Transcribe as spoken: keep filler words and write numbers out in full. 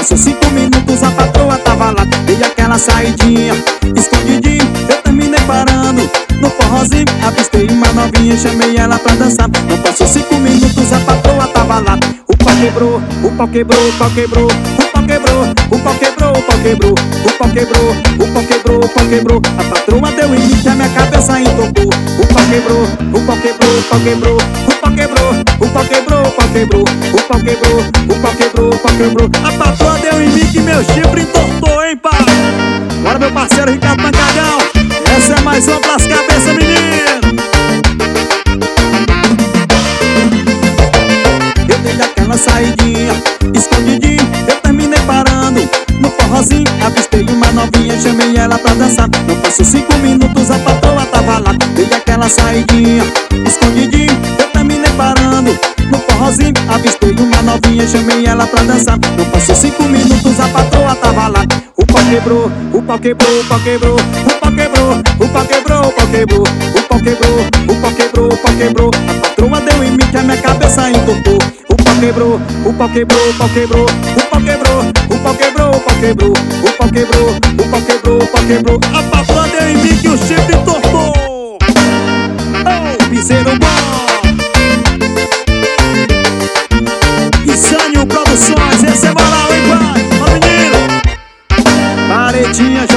passou cinco minutos, a patroa tava lá. Dei aquela saidinha, escondidinho, eu terminei parando no forrozinho. Avistei uma novinha e chamei ela pra dançar. Não passou cinco minutos, a patroa tava lá. O pau quebrou, o pau quebrou, o pau quebrou, o pau quebrou, o pau quebrou, o pau quebrou, o pau quebrou, o pau quebrou, o pau quebrou. A patroa deu em mim que a minha cabeça entopou. O pau quebrou, o pau quebrou, o pau quebrou, o pau quebrou, o pau quebrou, o pau quebrou, o pau quebrou, o pau quebrou, o pau quebrou. A patroa deu em mim que meu chifre entortou, hein, pai? Bora, meu parceiro Ricardo Pancadão. Essa é mais uma pras cabeças, menino. Eu dei aquela saidinha, escondidinho, eu terminei parando no forrozinho. Avistei uma novinha, chamei ela pra dançar. Não passou cinco minutos, a patroa tava lá. Dei aquela saidinha, escondidinho, eu terminei parando no forrozinho. Avistei uma novinha, chamei ela pra dançar. Não passou cinco minutos, a patroa tava lá. O pau quebrou, o pau quebrou, o pau quebrou, o pau quebrou, o pau quebrou, o pau quebrou, o pau quebrou, o pau quebrou, o pau quebrou. A patroa deu em mim que a minha cabeça entortou. O pau quebrou, o pau quebrou, o pau quebrou, o pau quebrou, o pau quebrou, o pau quebrou, o pau quebrou, o pau quebrou, o pau quebrou. A patroa deu em mim que o chifre entortou. Oh, piseiro bom. Insânio Produções, esse é moral, hein, pai? Ó, menino. Paredinha